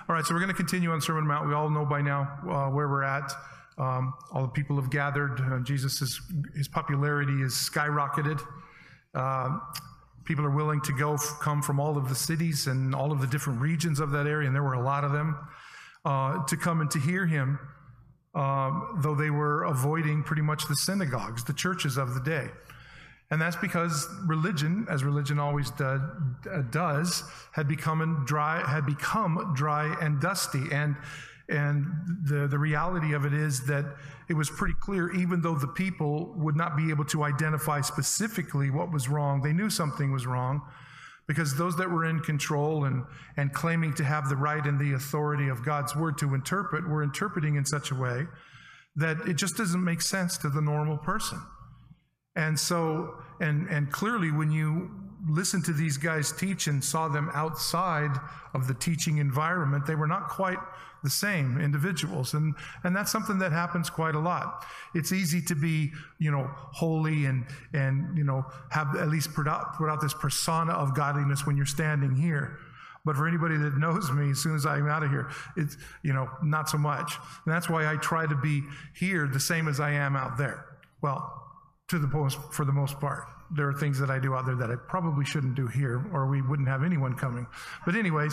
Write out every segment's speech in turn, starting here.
All right, so we're going to continue on Sermon on the Mount. We all know by now where we're at. All the people have gathered. His popularity is skyrocketed. People are willing to come from all of the cities and all of the different regions of that area, and there were a lot of them, to come and to hear him, though they were avoiding pretty much the synagogues, the churches of the day. And that's because religion, as religion always does, had become dry and dusty. And the reality of it is that it was pretty clear, even though the people would not be able to identify specifically what was wrong, they knew something was wrong, because those that were in control and claiming to have the right and the authority of God's word to interpret were interpreting in such a way that it just doesn't make sense to the normal person. And so, and clearly when you listen to these guys teach and saw them outside of the teaching environment, they were not quite the same individuals. And that's something that happens quite a lot. It's easy to be, holy and have at least put out this persona of godliness when you're standing here. But for anybody that knows me, as soon as I'm out of here, it's, not so much. And that's why I try to be here the same as I am out there. Well, for the most part. There are things that I do out there that I probably shouldn't do here, or we wouldn't have anyone coming. But anyways,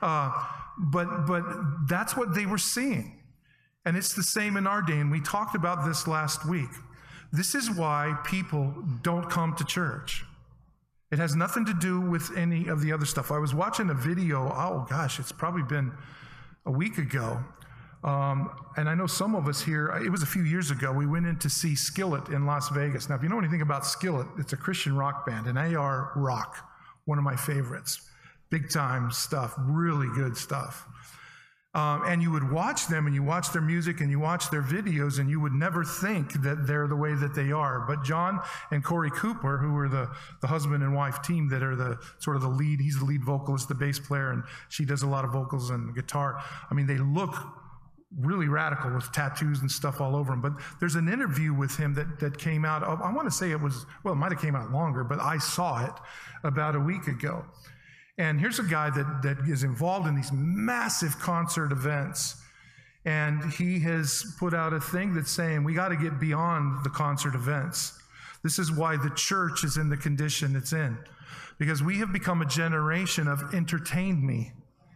but that's what they were seeing. And it's the same in our day, and we talked about this last week. This is why people don't come to church. It has nothing to do with any of the other stuff. I was watching a video, it's probably been a week ago. And I know some of us here, it was a few years ago, we went in to see Skillet in Las Vegas. Now, if you know anything about Skillet, it's a Christian rock band, an AR rock, one of my favorites. Big time stuff, really good stuff. And you would watch them, and you watch their music, and you watch their videos, and you would never think that they're the way that they are. But John and Corey Cooper, who were the husband and wife team that are the sort of the lead, he's the lead vocalist, the bass player, and she does a lot of vocals and guitar. I mean, they look really radical with tattoos and stuff all over him. But there's an interview with him that came out, I want to say it might have came out longer, but I saw it about a week ago. And here's a guy that is involved in these massive concert events. And he has put out a thing that's saying, we got to get beyond the concert events. This is why the church is in the condition it's in. Because we have become a generation of entertain me.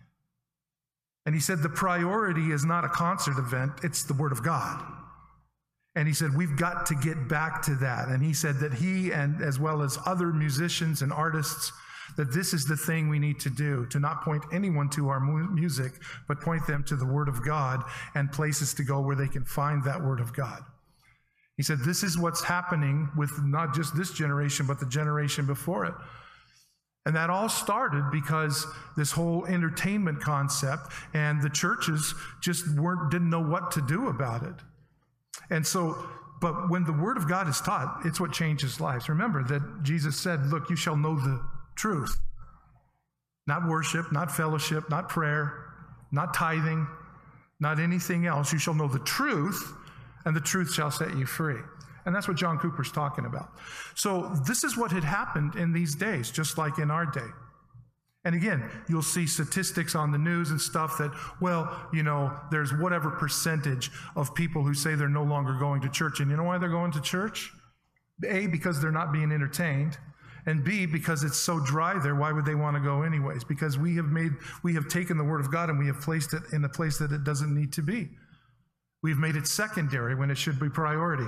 And he said the priority is not a concert event, it's the Word of God. And he said we've got to get back to that. And he said that he, and as well as other musicians and artists, that this is the thing we need to do, to not point anyone to our music, but point them to the Word of God and places to go where they can find that Word of God. He said this is what's happening with not just this generation, but the generation before it. And that all started because this whole entertainment concept, and the churches just didn't know what to do about it. And so, but when the Word of God is taught, it's what changes lives. Remember that Jesus said, look, you shall know the truth. Not worship, not fellowship, not prayer, not tithing, not anything else. You shall know the truth, and the truth shall set you free. And that's what John Cooper's talking about. So this is what had happened in these days, just like in our day. And again, you'll see statistics on the news and stuff that, there's whatever percentage of people who say they're no longer going to church. And you know why they're going to church? A, because they're not being entertained. And B, because it's so dry there, why would they want to go anyways? Because we have taken the Word of God and we have placed it in a place that it doesn't need to be. We've made it secondary when it should be priority.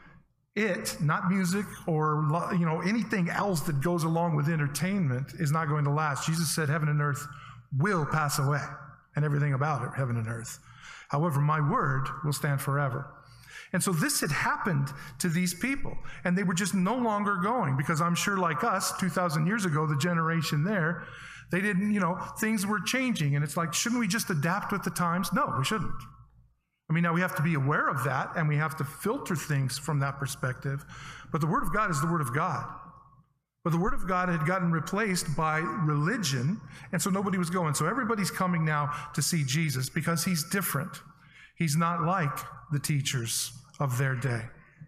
It, not music or anything else that goes along with entertainment, is not going to last. Jesus said heaven and earth will pass away, and everything about it, heaven and earth. However, my word will stand forever. And so this had happened to these people, and they were just no longer going, because I'm sure like us, 2,000 years ago, the generation there, they didn't, things were changing, and it's like, shouldn't we just adapt with the times? No, we shouldn't. I mean, now we have to be aware of that, and we have to filter things from that perspective. But the Word of God is the Word of God. But the Word of God had gotten replaced by religion, and so nobody was going. So everybody's coming now to see Jesus because he's different. He's not like the teachers of their day.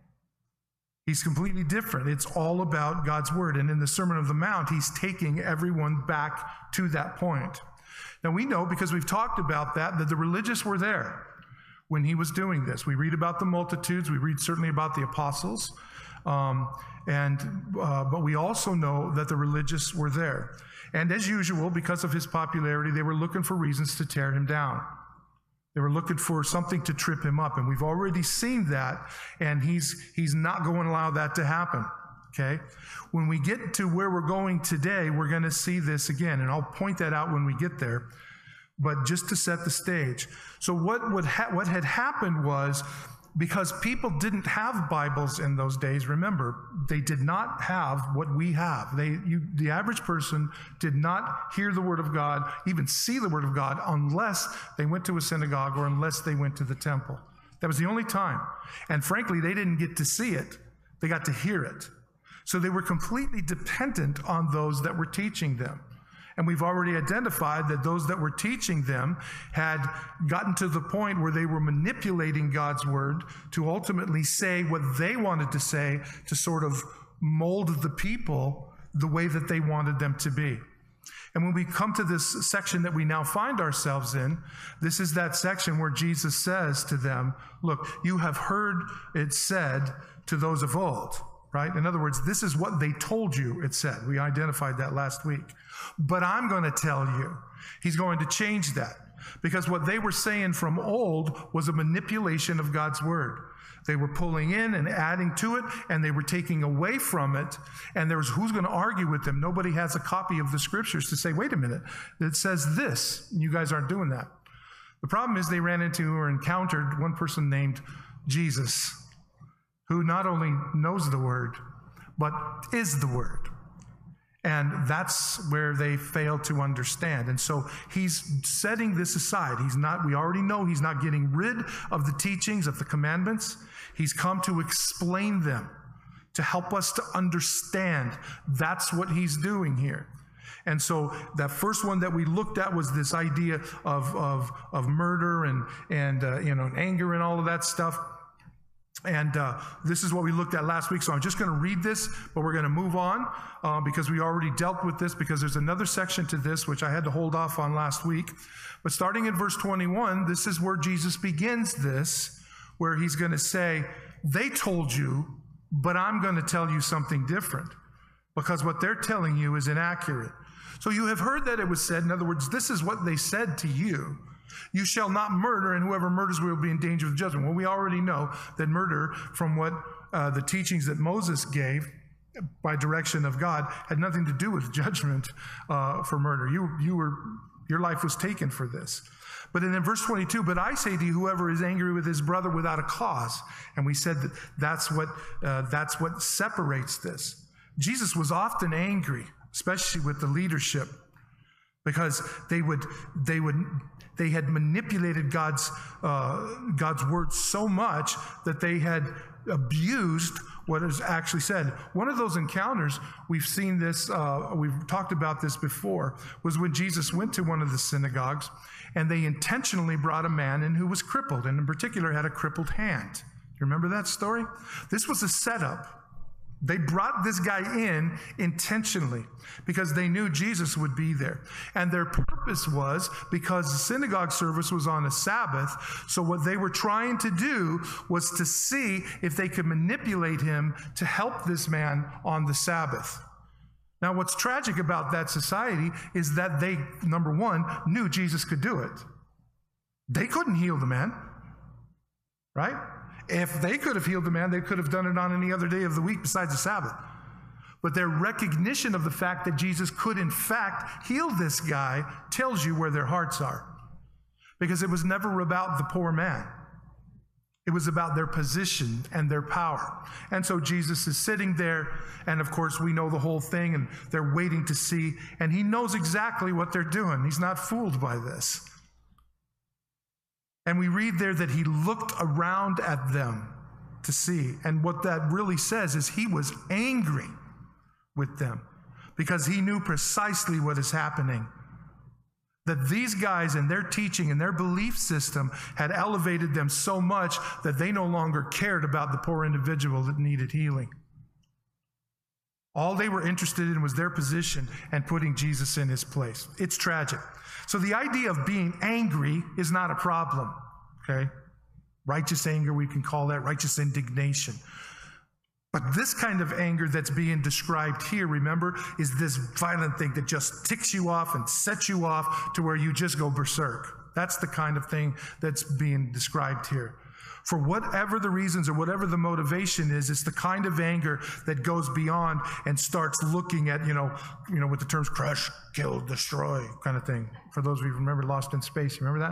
He's completely different. It's all about God's Word. And in the Sermon on the Mount, he's taking everyone back to that point. Now we know, because we've talked about that the religious were there when he was doing this. We read about the multitudes. We read certainly about the apostles. But we also know that the religious were there. And as usual, because of his popularity, they were looking for reasons to tear him down. They were looking for something to trip him up. And we've already seen that, and he's not going to allow that to happen. Okay? When we get to where we're going today, we're going to see this again, and I'll point that out when we get there. But just to set the stage. So what had happened was, because people didn't have Bibles in those days, remember, they did not have what we have. The average person did not hear the Word of God, even see the Word of God, unless they went to a synagogue or unless they went to the temple. That was the only time. And frankly, they didn't get to see it. They got to hear it. So they were completely dependent on those that were teaching them. And we've already identified that those that were teaching them had gotten to the point where they were manipulating God's word to ultimately say what they wanted to say, to sort of mold the people the way that they wanted them to be. And when we come to this section that we now find ourselves in, this is that section where Jesus says to them, look, you have heard it said to those of old. Right? In other words, this is what they told you, it said. We identified that last week. But I'm going to tell you, he's going to change that. Because what they were saying from old was a manipulation of God's word. They were pulling in and adding to it, and they were taking away from it. And there was, who's going to argue with them? Nobody has a copy of the scriptures to say, wait a minute, it says this. You guys aren't doing that. The problem is they ran into or encountered one person named Jesus, who not only knows the word, but is the word. And that's where they fail to understand. And so he's setting this aside. We already know he's not getting rid of the teachings of the commandments. He's come to explain them, to help us to understand. That's what he's doing here. And so that first one that we looked at was this idea of murder and anger and all of that stuff. And this is what we looked at last week. So I'm just going to read this, but we're going to move on because we already dealt with this, because there's another section to this which I had to hold off on last week. But starting in verse 21, this is where Jesus begins this, where he's going to say, they told you, but I'm going to tell you something different, because what they're telling you is inaccurate. So you have heard that it was said, in other words, this is what they said to you. You shall not murder, and whoever murders will be in danger of judgment. Well, we already know that murder, from what the teachings that Moses gave by direction of God, had nothing to do with judgment for murder. Your life was taken for this. But in verse 22, but I say to you, whoever is angry with his brother without a cause. And we said that that's what separates this. Jesus was often angry, especially with the leadership, because they had manipulated God's word so much that they had abused what is actually said. One of those encounters, we've seen this, we've talked about this before, was when Jesus went to one of the synagogues, and they intentionally brought a man in who was crippled, and in particular had a crippled hand. You remember that story? This was a setup. They brought this guy in intentionally because they knew Jesus would be there. And their purpose was because the synagogue service was on a Sabbath. So what they were trying to do was to see if they could manipulate him to help this man on the Sabbath. Now, what's tragic about that society is that they, number one, knew Jesus could do it. They couldn't heal the man, right? If they could have healed the man, they could have done it on any other day of the week besides the Sabbath. But their recognition of the fact that Jesus could, in fact, heal this guy tells you where their hearts are. Because it was never about the poor man. It was about their position and their power. And so Jesus is sitting there, and of course we know the whole thing, and they're waiting to see, and he knows exactly what they're doing. He's not fooled by this. And we read there that he looked around at them to see. And what that really says is he was angry with them because he knew precisely what is happening. That these guys and their teaching and their belief system had elevated them so much that they no longer cared about the poor individual that needed healing. All they were interested in was their position and putting Jesus in his place. It's tragic. So the idea of being angry is not a problem, okay? Righteous anger, we can call that righteous indignation. But this kind of anger that's being described here, remember, is this violent thing that just ticks you off and sets you off to where you just go berserk. That's the kind of thing that's being described here. For whatever the reasons or whatever the motivation is, it's the kind of anger that goes beyond and starts looking at, with the terms crush, kill, destroy kind of thing. For those of you who remember Lost in Space, you remember that?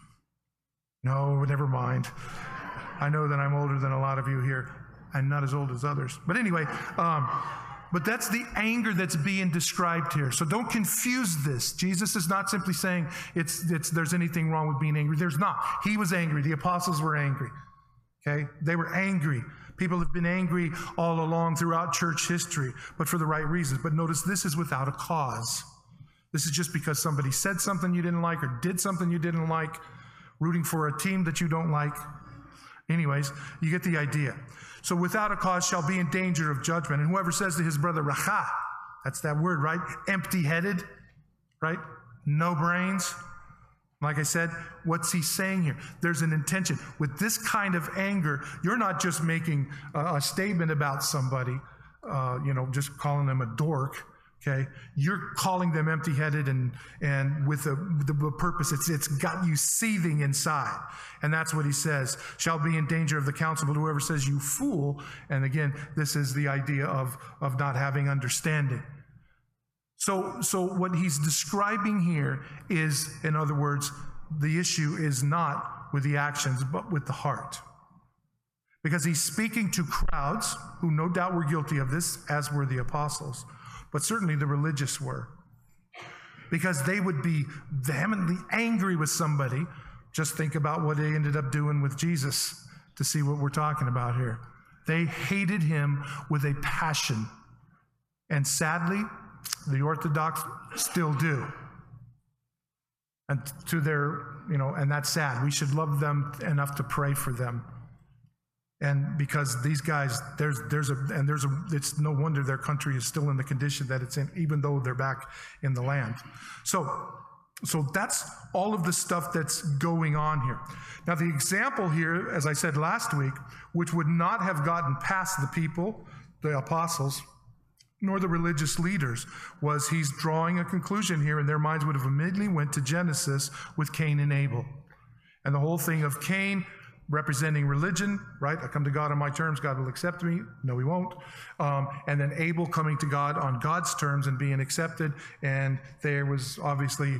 No, never mind. I know that I'm older than a lot of you here. I'm not as old as others. But anyway, but that's the anger that's being described here. So don't confuse this. Jesus is not simply saying there's anything wrong with being angry. There's not. He was angry. The apostles were angry. Okay? They were angry. People have been angry all along throughout church history, but for the right reasons. But notice this is without a cause. This is just because somebody said something you didn't like or did something you didn't like, rooting for a team that you don't like. Anyways, you get the idea. So without a cause shall be in danger of judgment. And whoever says to his brother, racha, that's that word, right? Empty-headed, right? No brains. Like I said, what's he saying here? There's an intention. With this kind of anger, you're not just making a statement about somebody, just calling them a dork. Okay, you're calling them empty-headed and with the purpose, it's got you seething inside. And that's what he says, shall be in danger of the council, but whoever says you fool, and again, this is the idea of not having understanding. So what he's describing here is, in other words, the issue is not with the actions, but with the heart. Because he's speaking to crowds who no doubt were guilty of this, as were the apostles. But certainly the religious were. Because they would be vehemently angry with somebody. Just think about what they ended up doing with Jesus to see what we're talking about here. They hated him with a passion. And sadly, the Orthodox still do. And and that's sad. We should love them enough to pray for them. And because these guys, it's no wonder their country is still in the condition that it's in, even though they're back in the land. So that's all of the stuff that's going on here. Now the example here, as I said last week, which would not have gotten past the people, the apostles, nor the religious leaders, was he's drawing a conclusion here, and their minds would have immediately went to Genesis with Cain and Abel. And the whole thing of Cain representing religion, right? I come to God on my terms, God will accept me. No, he won't. And then Abel coming to God on God's terms and being accepted. And there was obviously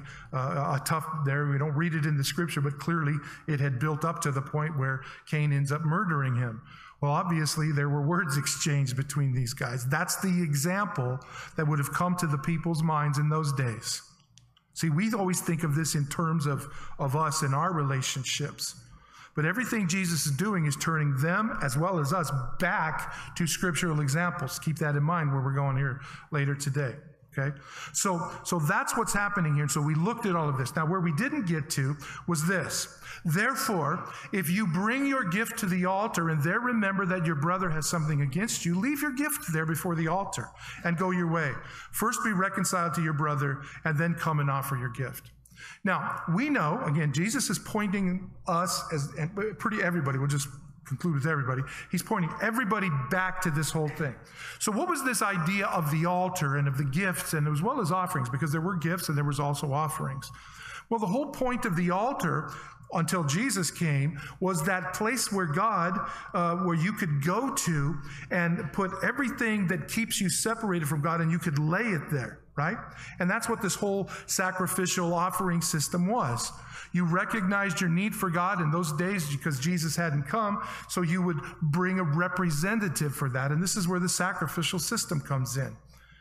a tough, we don't read it in the scripture, but clearly it had built up to the point where Cain ends up murdering him. Well, obviously there were words exchanged between these guys. That's the example that would have come to the people's minds in those days. See, we always think of this in terms of us and our relationships. But everything Jesus is doing is turning them, as well as us, back to scriptural examples. Keep that in mind where we're going here later today. Okay? So that's what's happening here. So we looked at all of this. Now, where we didn't get to was this. Therefore, if you bring your gift to the altar and there remember that your brother has something against you, leave your gift there before the altar and go your way. First be reconciled to your brother and then come and offer your gift. Now, we know, again, Jesus is pointing us, and everybody, we'll just conclude with everybody. He's pointing everybody back to this whole thing. So what was this idea of the altar and of the gifts, and as well as offerings, because there were gifts and there was also offerings? Well, the whole point of the altar, until Jesus came, was that place where God, where you could go to and put everything that keeps you separated from God, and you could lay it there. Right? And that's what this whole sacrificial offering system was. You recognized your need for God in those days because Jesus hadn't come, so you would bring a representative for that. And this is where the sacrificial system comes in.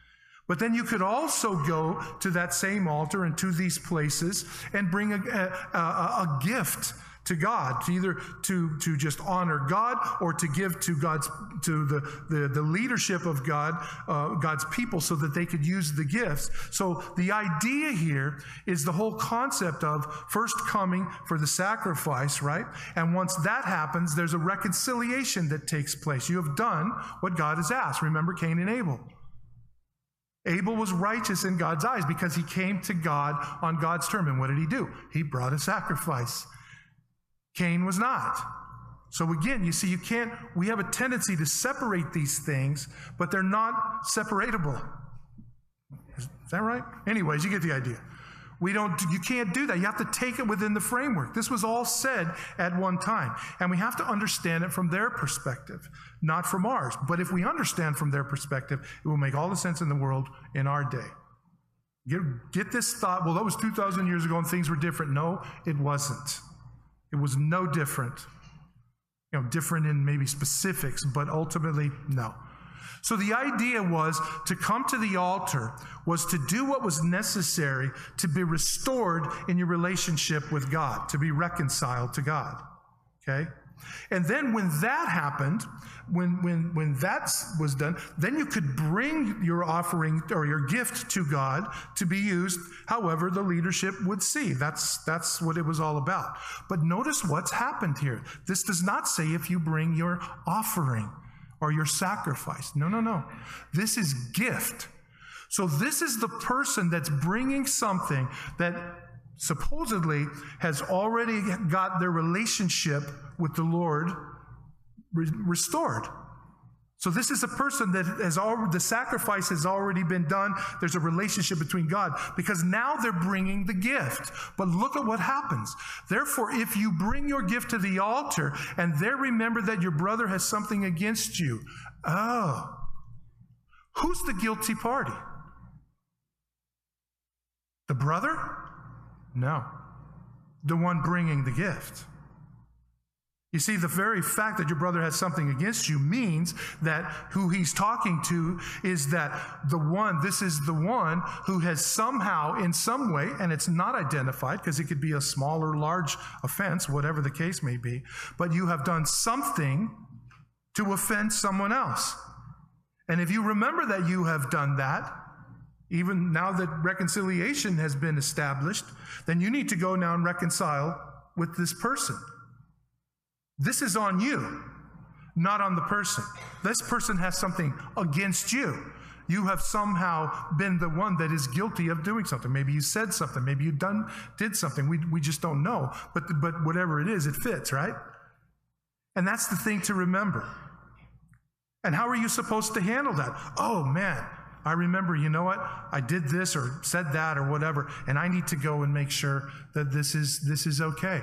But then you could also go to that same altar and to these places and bring a gift to God, either to just honor God or to give to the leadership of God, God's people, so that they could use the gifts. So the idea here is the whole concept of first coming for the sacrifice, right? And once that happens, there's a reconciliation that takes place. You have done what God has asked. Remember Cain and Abel. Abel was righteous in God's eyes because he came to God on God's term. And what did he do? He brought a sacrifice. Cain was not. So again, you see, we have a tendency to separate these things, but they're not separatable. Is that right? Anyways, you get the idea. You can't do that. You have to take it within the framework. This was all said at one time. And we have to understand it from their perspective, not from ours. But if we understand from their perspective, it will make all the sense in the world in our day. Get this thought, well, that was 2,000 years ago and things were different. No, it wasn't. It was no different. Different in maybe specifics, but ultimately, no. So the idea was to come to the altar was to do what was necessary to be restored in your relationship with God, to be reconciled to God. Okay? And then when that happened, when that was done, then you could bring your offering or your gift to God to be used however the leadership would see. That's what it was all about. But notice what's happened here. This does not say if you bring your offering or your sacrifice. No. This is gift. So this is the person that's bringing something that supposedly has already got their relationship with the Lord restored. So this is a person that the sacrifice has already been done. There's a relationship between God because now they're bringing the gift. But look at what happens. Therefore, if you bring your gift to the altar and there remember that your brother has something against you, who's the guilty party? The brother? No. The one bringing the gift. You see, the very fact that your brother has something against you means that who he's talking to is that this is the one who has somehow, in some way, and it's not identified because it could be a small or large offense, whatever the case may be, but you have done something to offend someone else. And if you remember that you have done that, even now that reconciliation has been established, then you need to go now and reconcile with this person. This is on you, not on the person. This person has something against you. You have somehow been the one that is guilty of doing something. Maybe you said something. Maybe you did something. We just don't know. But whatever it is, it fits, right? And that's the thing to remember. And how are you supposed to handle that? Oh, man, I remember, you know what? I did this or said that or whatever, and I need to go and make sure that this is okay.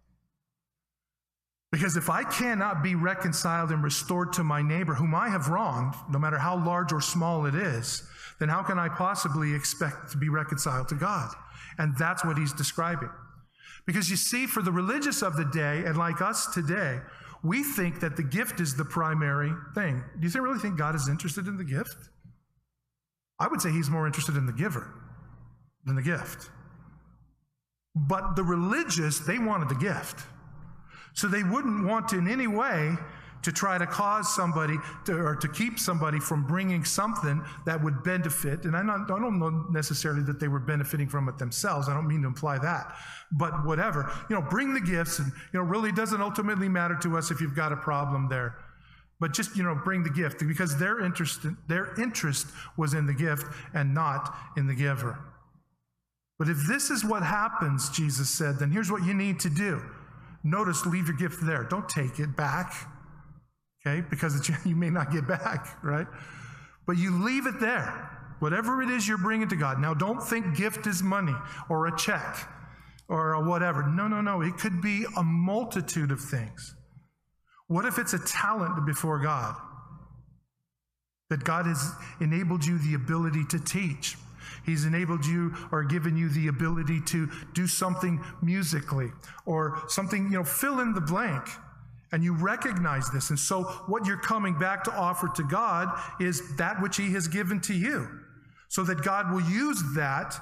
Because if I cannot be reconciled and restored to my neighbor whom I have wronged, no matter how large or small it is, then how can I possibly expect to be reconciled to God? And that's what he's describing. Because you see, for the religious of the day, and like us today, we think that the gift is the primary thing. Do you really think God is interested in the gift? I would say he's more interested in the giver than the gift. But the religious, they wanted the gift. So they wouldn't want in any way to try to cause somebody or to keep somebody from bringing something that would benefit. And I don't know necessarily that they were benefiting from it themselves. I don't mean to imply that. But whatever. Bring the gifts and, really doesn't ultimately matter to us if you've got a problem there. But just, bring the gift because their interest was in the gift and not in the giver. But if this is what happens, Jesus said, then here's what you need to do. Notice, leave your gift there. Don't take it back, okay? Because you may not get back, right? But you leave it there. Whatever it is you're bringing to God. Now, don't think gift is money or a check or a whatever. No. It could be a multitude of things. What if it's a talent before God? That God has enabled you the ability to teach. He's enabled you or given you the ability to do something musically or something, fill in the blank. And you recognize this. And so what you're coming back to offer to God is that which he has given to you. So that God will use that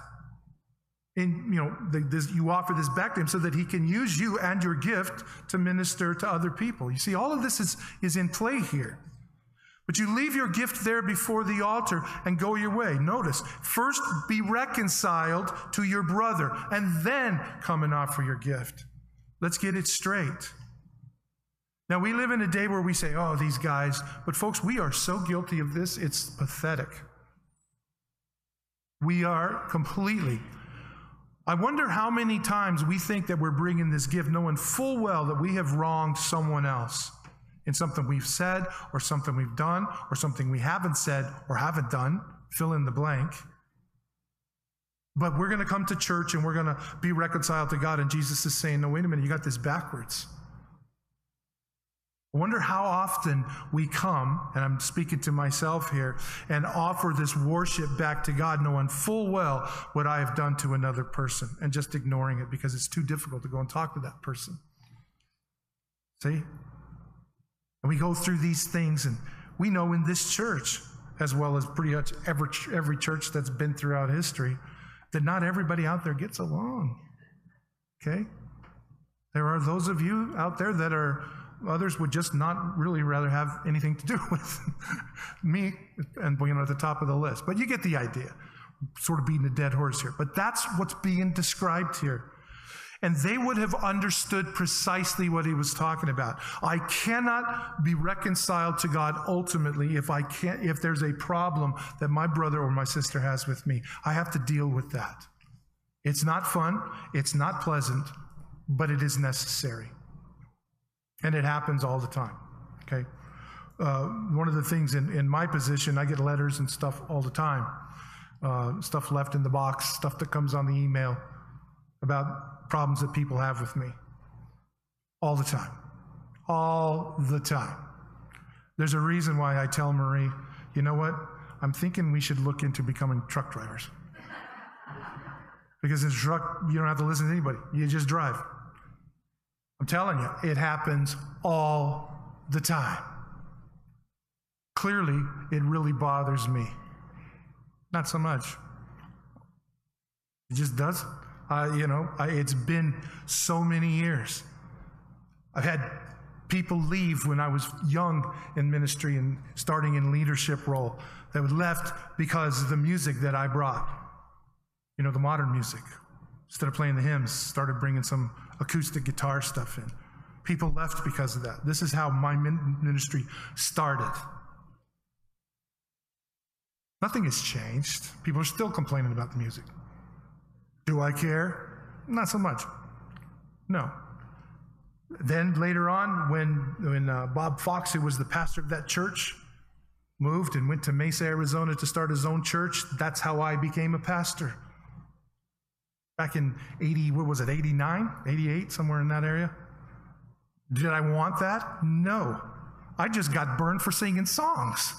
you offer this back to him so that he can use you and your gift to minister to other people. You see, all of this is in play here. But you leave your gift there before the altar and go your way. Notice, first be reconciled to your brother and then come and offer your gift. Let's get it straight. Now, we live in a day where we say, oh, these guys. But folks, we are so guilty of this, it's pathetic. We are completely. I wonder how many times we think that we're bringing this gift knowing full well that we have wronged someone else in something we've said or something we've done or something we haven't said or haven't done, fill in the blank. But we're going to come to church and we're going to be reconciled to God, and Jesus is saying, no, wait a minute, you got this backwards. I wonder how often we come, and I'm speaking to myself here, and offer this worship back to God knowing full well what I have done to another person and just ignoring it because it's too difficult to go and talk to that person. See? And we go through these things, and we know in this church, as well as pretty much every church that's been throughout history, that not everybody out there gets along. Okay? There are those of you out there that are others would just not really rather have anything to do with me and being at the top of the list. But you get the idea. Sort of beating a dead horse here. But that's what's being described here. And they would have understood precisely what he was talking about. I cannot be reconciled to God ultimately if there's a problem that my brother or my sister has with me. I have to deal with that. It's not fun. It's not pleasant, but it is necessary. And it happens all the time, okay? One of the things in my position, I get letters and stuff all the time. Stuff left in the box, stuff that comes on the email about problems that people have with me. All the time. All the time. There's a reason why I tell Marie, you know what? I'm thinking we should look into becoming truck drivers. Because in a truck, you don't have to listen to anybody. You just drive. I'm telling you, it happens all the time. Clearly, it really bothers me. Not so much. It just does. It's been so many years. I've had people leave when I was young in ministry and starting in leadership role that were left because of the music that I brought. The modern music. Instead of playing the hymns, started bringing some acoustic guitar stuff in. People left because of that. This is how my ministry started. Nothing has changed. People are still complaining about the music. Do I care? Not so much. No. Then later on, when Bob Fox, who was the pastor of that church, moved and went to Mesa, Arizona to start his own church, that's how I became a pastor. Back in 89, 88, somewhere in that area. Did I want that? No. I just got burned for singing songs.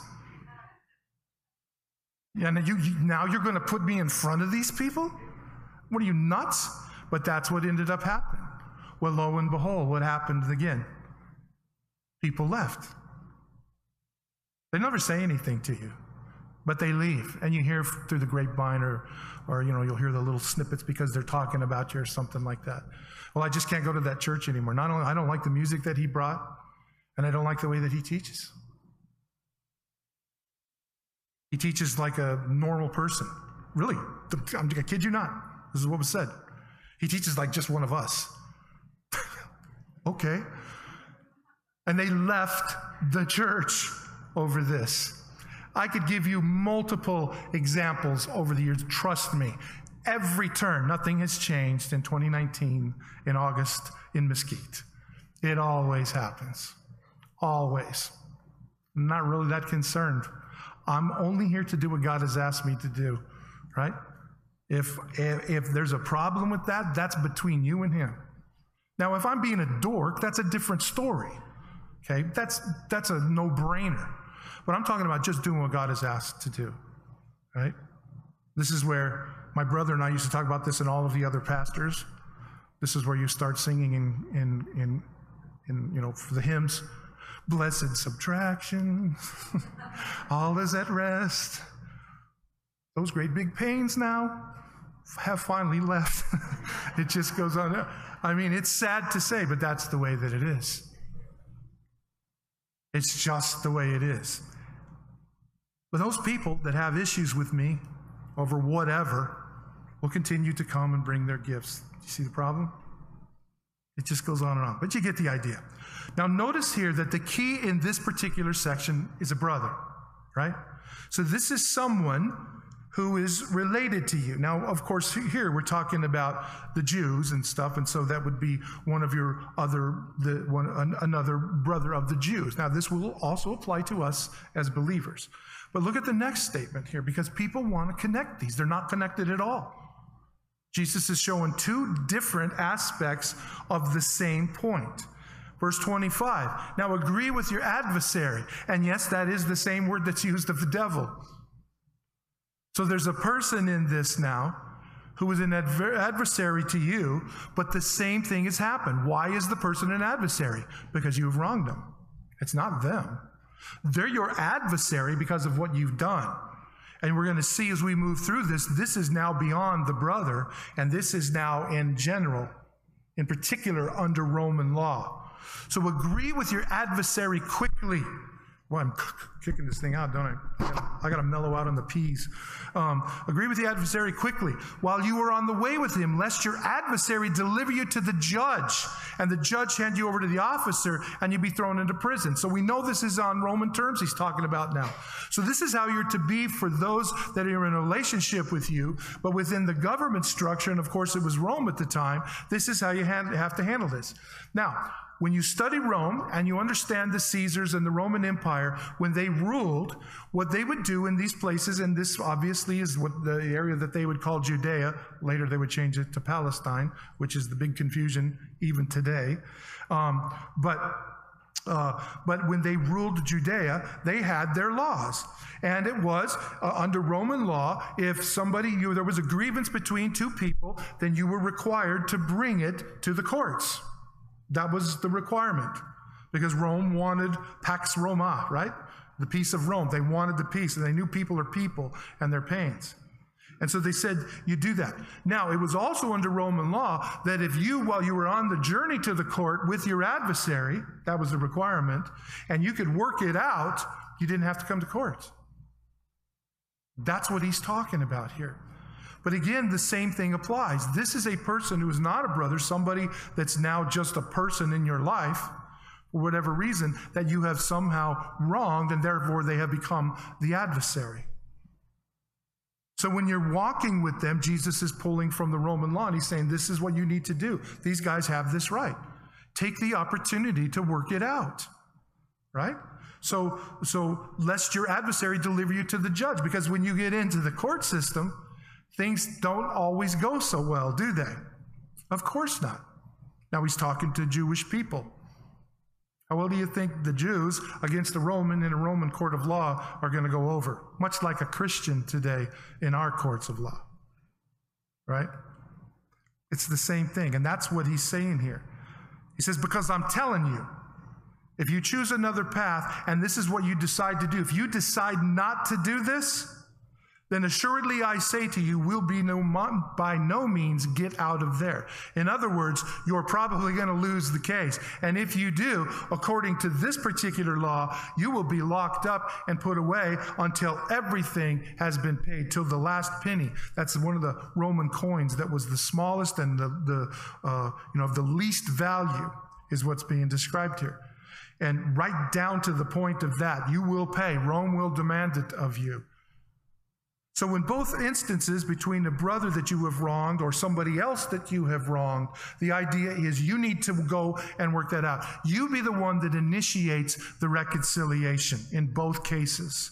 Yeah, now you're going to put me in front of these people? What are you, nuts? But that's what ended up happening. Well, lo and behold, what happened again? People left. They never say anything to you, but they leave. And you hear through the grapevine or you'll hear the little snippets because they're talking about you or something like that. Well, I just can't go to that church anymore. Not only I don't like the music that he brought, and I don't like the way that he teaches. He teaches like a normal person. Really, I kid you not. This is what was said. He teaches like just one of us. Okay. And they left the church over this. I could give you multiple examples over the years. Trust me. Every turn, nothing has changed in 2019 in August in Mesquite. It always happens. Always. I'm not really that concerned. I'm only here to do what God has asked me to do, right? If there's a problem with that, that's between you and him. Now, if I'm being a dork, that's a different story. Okay? That's a no-brainer. But I'm talking about just doing what God has asked to do, right? This is where my brother and I used to talk about this and all of the other pastors. This is where you start singing in for the hymns, blessed subtraction, all is at rest. Those great big pains now have finally left. It just goes on. I mean, it's sad to say, but that's the way that it is. It's just the way it is. But those people that have issues with me over whatever will continue to come and bring their gifts. You see the problem? It just goes on and on. But you get the idea. Now notice here that the key in this particular section is a brother, right? So this is someone who is related to you. Now, of course, here we're talking about the Jews and stuff, and so that would be one of your another brother of the Jews. Now, this will also apply to us as believers. But look at the next statement here, because people want to connect these. They're not connected at all. Jesus is showing two different aspects of the same point. Verse 25, now agree with your adversary. And yes, that is the same word that's used of the devil. So there's a person in this now who is an adversary to you, but the same thing has happened. Why is the person an adversary? Because you've wronged them. It's not them. They're your adversary because of what you've done. And we're going to see as we move through this, this is now beyond the brother, and this is now in general, in particular under Roman law. So agree with your adversary quickly. Well, I'm kicking this thing out, don't I? I got to mellow out on the P's. Agree with the adversary quickly while you are on the way with him, lest your adversary deliver you to the judge, and the judge hand you over to the officer, and you be thrown into prison. So we know this is on Roman terms he's talking about now. So this is how you're to be for those that are in a relationship with you, but within the government structure, and of course it was Rome at the time, this is how you have to handle this. Now, when you study Rome and you understand the Caesars and the Roman Empire, when they ruled, what they would do in these places, and this obviously is what the area that they would call Judea, later they would change it to Palestine, which is the big confusion even today. But when they ruled Judea, they had their laws. And it was under Roman law, if there was a grievance between two people, then you were required to bring it to the courts. That was the requirement, because Rome wanted Pax Roma, right? The peace of Rome. They wanted the peace, and they knew people are people and their pains. And so they said, you do that. Now, it was also under Roman law that if you, while you were on the journey to the court with your adversary, that was the requirement, and you could work it out, you didn't have to come to court. That's what he's talking about here. But again, the same thing applies. This is a person who is not a brother, somebody that's now just a person in your life, for whatever reason, that you have somehow wronged, and therefore they have become the adversary. So when you're walking with them, Jesus is pulling from the Roman law, and he's saying, this is what you need to do. These guys have this right. Take the opportunity to work it out, right? So lest your adversary deliver you to the judge, because when you get into the court system, things don't always go so well, do they? Of course not. Now he's talking to Jewish people. How well do you think the Jews against a Roman in a Roman court of law are going to go over? Much like a Christian today in our courts of law, right? It's the same thing, and that's what he's saying here. He says, because I'm telling you, if you choose another path, and this is what you decide to do, if you decide not to do this, then assuredly I say to you, will be by no means get out of there. In other words, you're probably going to lose the case. And if you do, according to this particular law, you will be locked up and put away until everything has been paid, till the last penny. That's one of the Roman coins that was the smallest and the least value is what's being described here. And right down to the point of that, you will pay. Rome will demand it of you. So in both instances, between a brother that you have wronged or somebody else that you have wronged, the idea is you need to go and work that out. You be the one that initiates the reconciliation in both cases.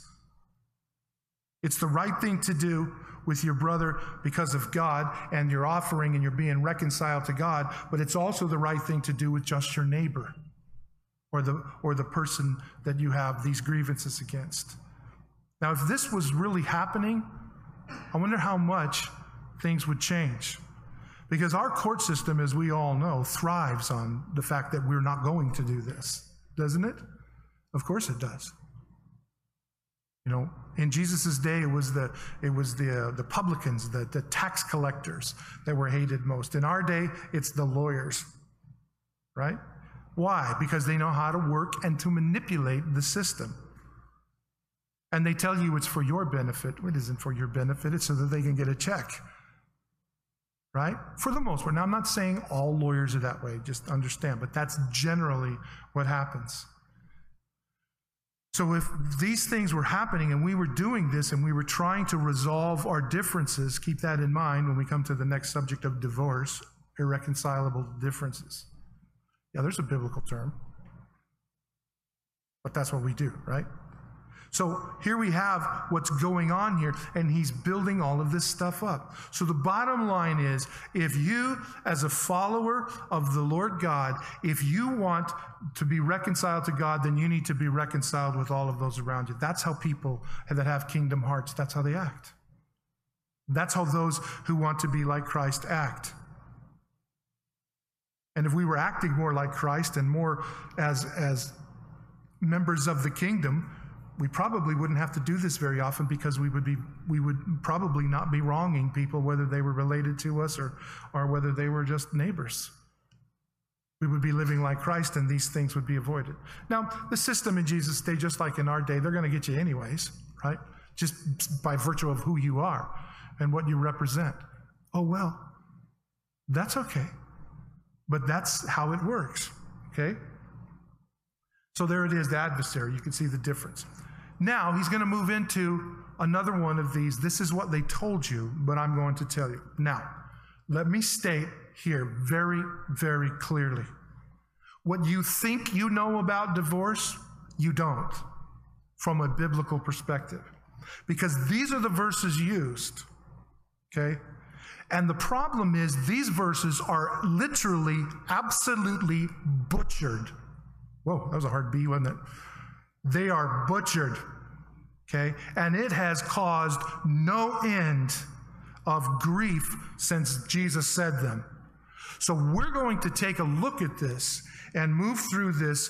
It's the right thing to do with your brother because of God and your offering and you're being reconciled to God, but it's also the right thing to do with just your neighbor or the person that you have these grievances against. Now, if this was really happening, I wonder how much things would change. Because our court system, as we all know, thrives on the fact that we're not going to do this, doesn't it? Of course it does. You know, in Jesus' day, it was the publicans, the tax collectors that were hated most. In our day, it's the lawyers, right? Why? Because they know how to work and to manipulate the system. And they tell you it's for your benefit. It isn't for your benefit. It's so that they can get a check, right? For the most part. Now, I'm not saying all lawyers are that way, just understand, but that's generally what happens. So if these things were happening and we were doing this and we were trying to resolve our differences, keep that in mind when we come to the next subject of divorce, irreconcilable differences. Yeah, there's a biblical term, but that's what we do, right? So here we have what's going on here, and he's building all of this stuff up. So the bottom line is, if you, as a follower of the Lord God, if you want to be reconciled to God, then you need to be reconciled with all of those around you. That's how people that have kingdom hearts, that's how they act. That's how those who want to be like Christ act. And if we were acting more like Christ and more as members of the kingdom, we probably wouldn't have to do this very often, because we would probably not be wronging people, whether they were related to us or whether they were just neighbors. We would be living like Christ, and these things would be avoided. Now, the system in Jesus' day, just like in our day, they're going to get you anyways, right? Just by virtue of who you are and what you represent. Oh, well, that's okay. But that's how it works, okay? So there it is, the adversary. You can see the difference. Now, he's going to move into another one of these. This is what they told you, but I'm going to tell you. Now, let me state here very, very clearly. What you think you know about divorce, you don't, from a biblical perspective. Because these are the verses used, okay? And the problem is, these verses are literally, absolutely butchered. Whoa, that was a hard B, wasn't it? They are butchered, okay? And it has caused no end of grief since Jesus said them. So we're going to take a look at this and move through this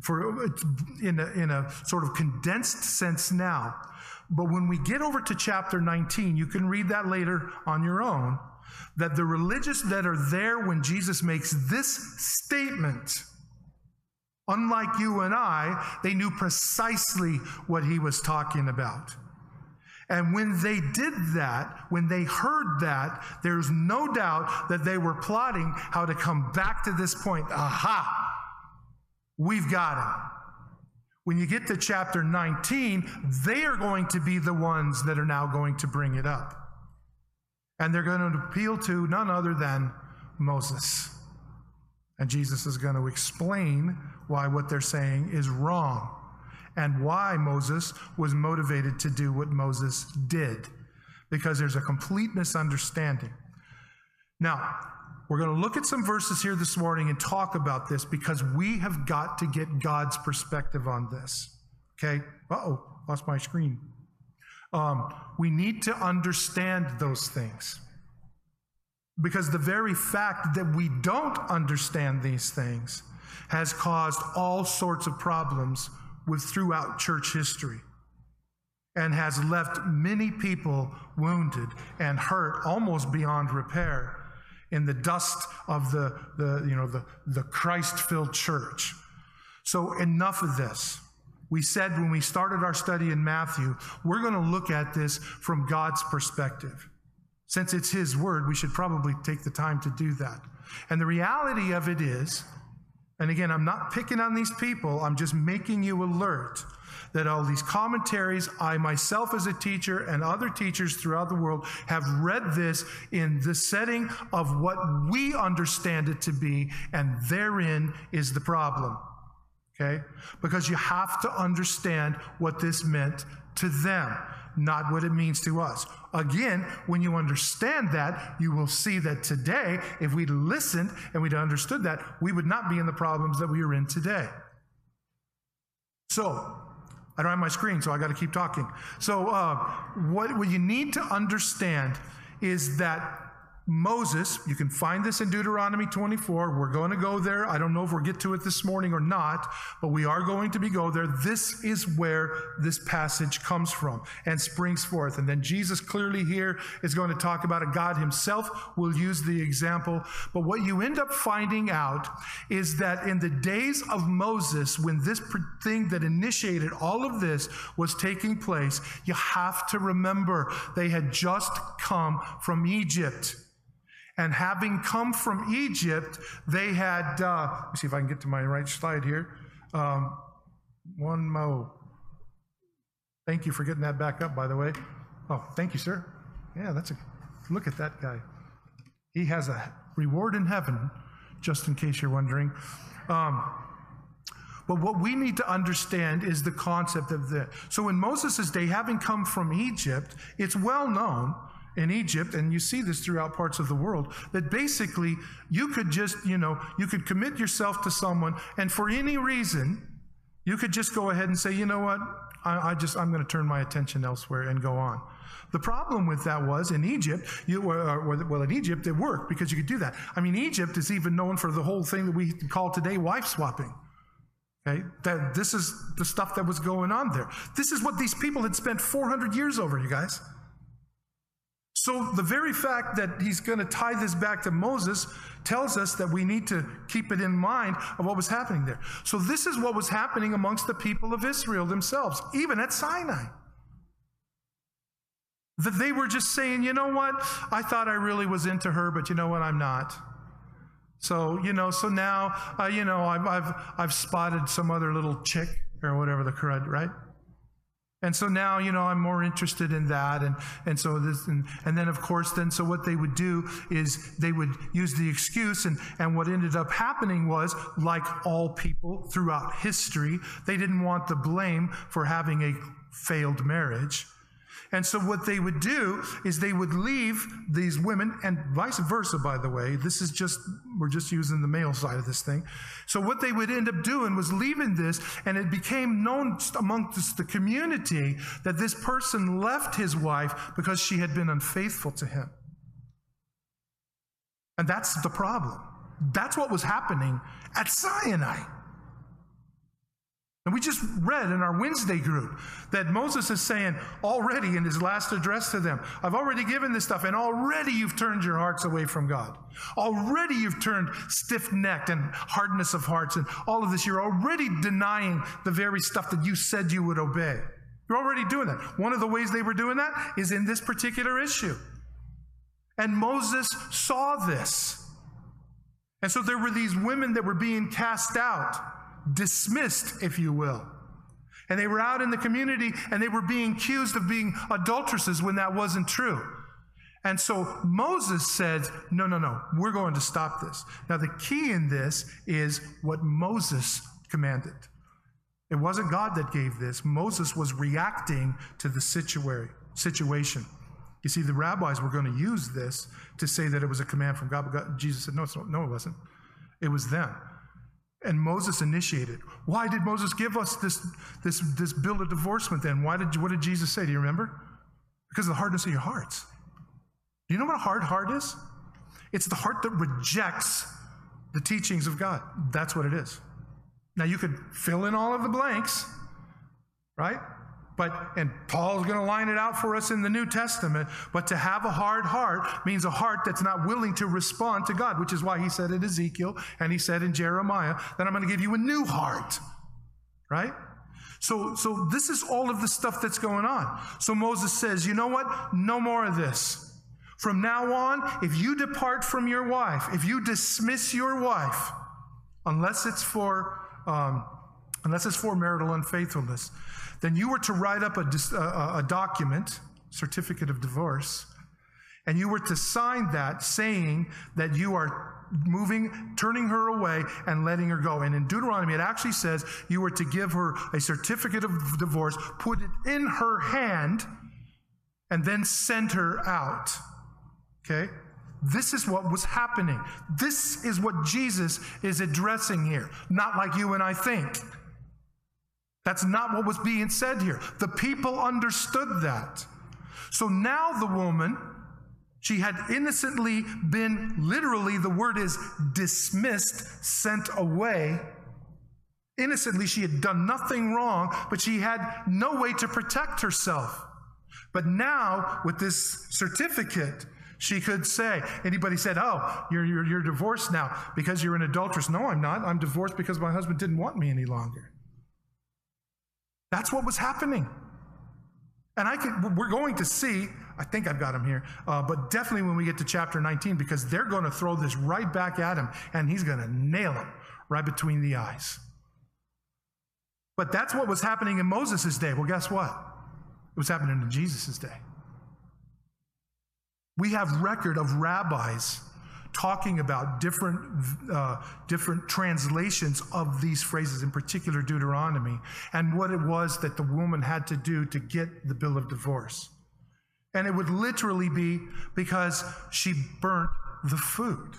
in a sort of condensed sense now. But when we get over to chapter 19, you can read that later on your own, that the religious that are there when Jesus makes this statement, unlike you and I, they knew precisely what he was talking about. And when they did that, when they heard that, there's no doubt that they were plotting how to come back to this point. Aha! We've got him. When you get to chapter 19, they are going to be the ones that are now going to bring it up. And they're going to appeal to none other than Moses. And Jesus is going to explain why what they're saying is wrong, and why Moses was motivated to do what Moses did, because there's a complete misunderstanding. Now, we're going to look at some verses here this morning and talk about this, because we have got to get God's perspective on this. Okay? Uh-oh, lost my screen. We need to understand those things, because the very fact that we don't understand these things has caused all sorts of problems throughout church history, and has left many people wounded and hurt almost beyond repair in the dust of the Christ-filled church. So enough of this. We said when we started our study in Matthew, we're going to look at this from God's perspective. Since it's his word, we should probably take the time to do that. And the reality of it is, and again, I'm not picking on these people, I'm just making you alert that all these commentaries, I myself as a teacher and other teachers throughout the world have read this in the setting of what we understand it to be, and therein is the problem. Okay? Because you have to understand what this meant to them, not what it means to us. Again, when you understand that, you will see that today, if we'd listened and we'd understood that, we would not be in the problems that we are in today. So, I don't have my screen, so I got to keep talking. So, what you need to understand is that Moses, you can find this in Deuteronomy 24. We're going to go there. I don't know if we'll get to it this morning or not, but we are going to go there. This is where this passage comes from and springs forth. And then Jesus clearly here is going to talk about it. God himself will use the example. But what you end up finding out is that in the days of Moses, when this thing that initiated all of this was taking place, you have to remember they had just come from Egypt. And having come from Egypt, they had, let me see if I can get to my right slide here. One more. Thank you for getting that back up, by the way. Oh, thank you, sir. Yeah, look at that guy. He has a reward in heaven, just in case you're wondering. But what we need to understand is the concept of this. So in Moses' day, having come from Egypt, it's well known in Egypt, and you see this throughout parts of the world, that basically you could just, you could commit yourself to someone, and for any reason, you could just go ahead and say, you know what, I'm going to turn my attention elsewhere and go on. The problem with that was in Egypt, in Egypt it worked because you could do that. I mean, Egypt is even known for the whole thing that we call today wife swapping. Okay, that this is the stuff that was going on there. This is what these people had spent 400 years over, you guys. So the very fact that he's going to tie this back to Moses tells us that we need to keep it in mind of what was happening there. So this is what was happening amongst the people of Israel themselves, even at Sinai. That they were just saying, you know what, I thought I really was into her, but you know what, I'm not. So, so now, I've spotted some other little chick or whatever the crud, right? And so now, I'm more interested in that. And so this, and then of course, so what they would do is they would use the excuse, and what ended up happening was, like all people throughout history, they didn't want the blame for having a failed marriage. And so what they would do is they would leave these women, and vice versa, by the way. We're just using the male side of this thing. So what they would end up doing was leaving this, and it became known amongst the community that this person left his wife because she had been unfaithful to him. And that's the problem. That's what was happening at Sinai. And we just read in our Wednesday group that Moses is saying already in his last address to them, I've already given this stuff, and already you've turned your hearts away from God. Already you've turned stiff-necked and hardness of hearts and all of this. You're already denying the very stuff that you said you would obey. You're already doing that. One of the ways they were doing that is in this particular issue. And Moses saw this. And so there were these women that were being cast out, dismissed, if you will. And they were out in the community, and they were being accused of being adulteresses when that wasn't true. And so Moses said, no, we're going to stop this. Now the key in this is what Moses commanded. It wasn't God that gave this. Moses was reacting to the situation. You see, the rabbis were going to use this to say that it was a command from God, but Jesus said, no, it wasn't. It was them. And Moses initiated. Why did Moses give us this bill of divorcement then? What did Jesus say? Do you remember? Because of the hardness of your hearts. Do you know what a hard heart is? It's the heart that rejects the teachings of God. That's what it is. Now you could fill in all of the blanks, right? And Paul's going to line it out for us in the New Testament, but to have a hard heart means a heart that's not willing to respond to God, which is why he said in Ezekiel and he said in Jeremiah that I'm going to give you a new heart, right? So this is all of the stuff that's going on. So Moses says, you know what? No more of this. From now on, if you depart from your wife, if you dismiss your wife, unless it's for marital unfaithfulness, then you were to write up a document, certificate of divorce, and you were to sign that saying that you are turning her away and letting her go. And in Deuteronomy, it actually says you were to give her a certificate of divorce, put it in her hand, and then send her out. Okay? This is what was happening. This is what Jesus is addressing here. Not like you and I think. That's not what was being said here. The people understood that. So now the woman, she had innocently been, literally the word is dismissed, sent away. Innocently, she had done nothing wrong, but she had no way to protect herself. But now, with this certificate, she could say, anybody said, oh, you're divorced now because you're an adulteress. No, I'm not. I'm divorced because my husband didn't want me any longer. That's what was happening. And we're going to see, I think I've got him here, but definitely when we get to chapter 19, because they're going to throw this right back at him, and he's going to nail him right between the eyes. But that's what was happening in Moses' day. Well, guess what? It was happening in Jesus' day. We have record of rabbis talking about different translations of these phrases, in particular Deuteronomy, and what it was that the woman had to do to get the bill of divorce. And it would literally be because she burnt the food.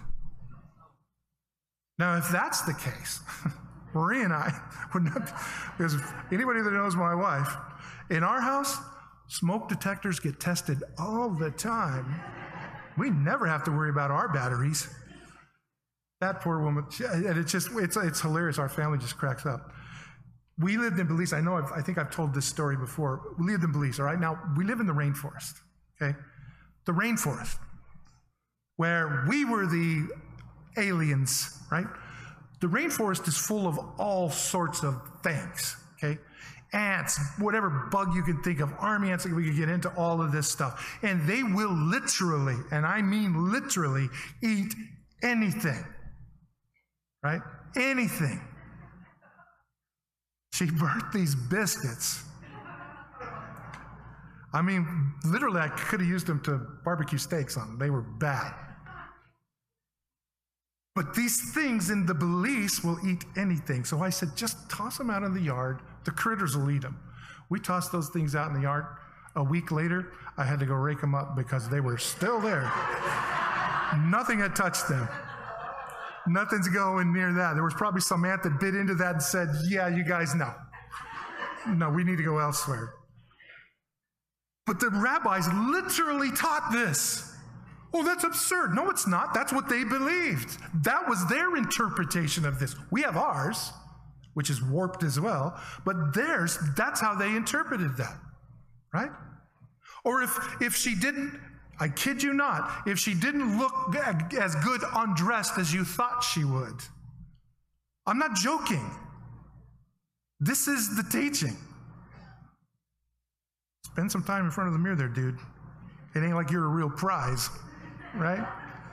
Now, if that's the case, Marie and I would not, because anybody that knows my wife, in our house, smoke detectors get tested all the time. We never have to worry about our batteries. That poor woman, and it's hilarious. Our family just cracks up. We lived in Belize. I think I've told this story before. We lived in Belize, all right? Now, we live in the rainforest, okay? The rainforest, where we were the aliens, right? The rainforest is full of all sorts of things, okay? Ants, whatever bug you can think of, army ants, we could get into all of this stuff. And they will literally, and I mean literally, eat anything, right? Anything. She burnt these biscuits. I mean, literally, I could have used them to barbecue steaks on them. They were bad. But these things in the Belize will eat anything. So I said, just toss them out in the yard. The critters will eat them. We tossed those things out in the yard. A week later, I had to go rake them up because they were still there. Nothing had touched them. Nothing's going near that. There was probably some ant that bit into that and said, yeah, you guys know. No, we need to go elsewhere. But the rabbis literally taught this. Oh, that's absurd. No, it's not. That's what they believed. That was their interpretation of this. We have ours, which is warped as well, but theirs, that's how they interpreted that, right? Or if she didn't, I kid you not, if she didn't look as good undressed as you thought she would. I'm not joking. This is the teaching. Spend some time in front of the mirror there, dude. It ain't like you're a real prize. Right?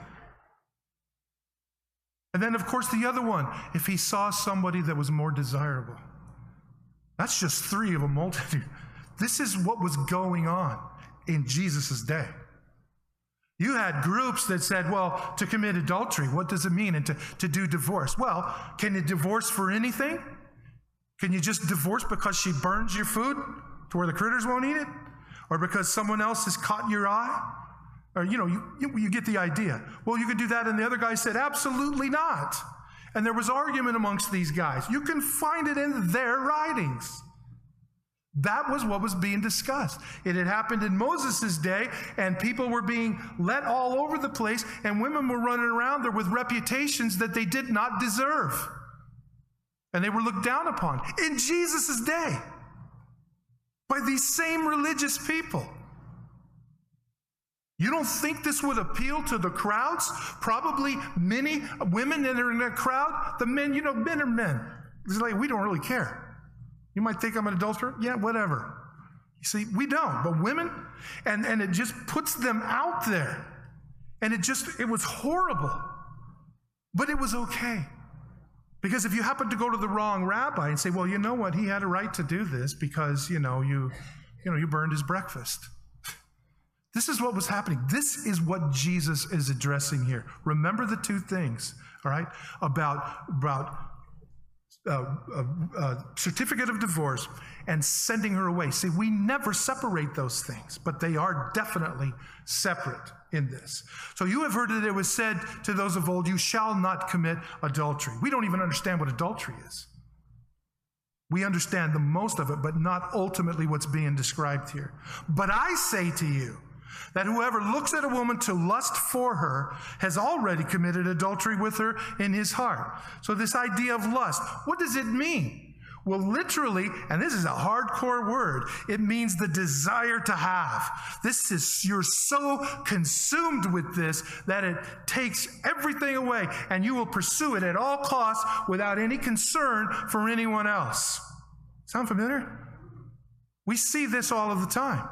And then, of course, the other one, if he saw somebody that was more desirable. That's just three of a multitude. This is what was going on in Jesus' day. You had groups that said, well, to commit adultery, what does it mean? And to do divorce. Well, can you divorce for anything? Can you just divorce because she burns your food to where the critters won't eat it? Or because someone else has caught your eye? Or, you get the idea. Well, you could do that. And the other guy said, absolutely not. And there was argument amongst these guys. You can find it in their writings. That was what was being discussed. It had happened in Moses' day, and people were being let all over the place, and women were running around there with reputations that they did not deserve. And they were looked down upon in Jesus' day by these same religious people. You don't think this would appeal to the crowds? Probably many women that are in that crowd, the men, men are men. It's like, we don't really care. You might think I'm an adulterer. Yeah, whatever. You see, we don't. But women, and it just puts them out there. And it was horrible. But it was okay. Because if you happen to go to the wrong rabbi and say, well, you know what, he had a right to do this because, you burned his breakfast. This is what was happening. This is what Jesus is addressing here. Remember the two things, all right, about certificate of divorce and sending her away. See, we never separate those things, but they are definitely separate in this. So you have heard that it was said to those of old, you shall not commit adultery. We don't even understand what adultery is. We understand the most of it, but not ultimately what's being described here. But I say to you, that whoever looks at a woman to lust for her has already committed adultery with her in his heart. So this idea of lust, what does it mean? Well, literally, and this is a hardcore word, it means the desire to have. You're so consumed with this that it takes everything away, and you will pursue it at all costs without any concern for anyone else. Sound familiar? We see this all of the time.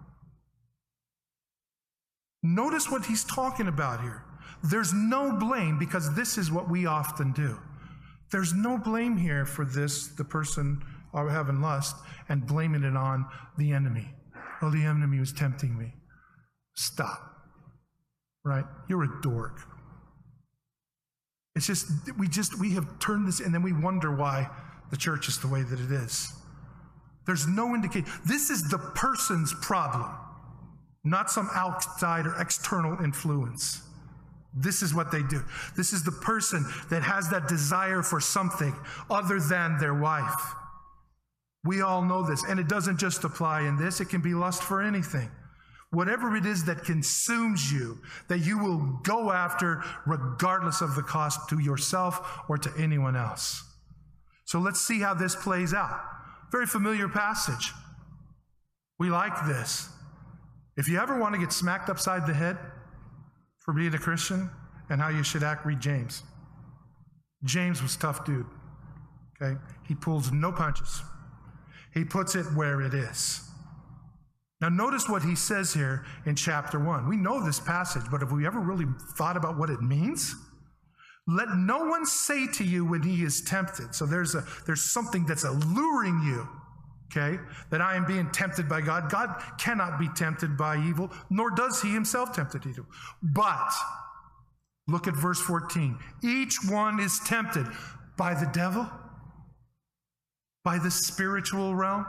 Notice what he's talking about here. There's no blame, because this is what we often do. There's no blame here for this, the person having lust, and blaming it on the enemy. Oh, the enemy was tempting me. Stop. Right? You're a dork. It's just, we have turned this, and then we wonder why the church is the way that it is. There's no indication. This is the person's problem, not some outside or external influence. This is what they do. This is the person that has that desire for something other than their wife. We all know this, and it doesn't just apply in this. It can be lust for anything. Whatever it is that consumes you, that you will go after regardless of the cost to yourself or to anyone else. So let's see how this plays out. Very familiar passage. We like this. If you ever want to get smacked upside the head for being a Christian and how you should act, read James. James was a tough dude. Okay? He pulls no punches. He puts it where it is. Now notice what he says here in chapter 1. We know this passage, but have we ever really thought about what it means? Let no one say to you when he is tempted. So there's something that's alluring you, okay? That I am being tempted by God. God cannot be tempted by evil, nor does he himself tempt evil. But, look at verse 14. Each one is tempted by the devil, by the spiritual realm.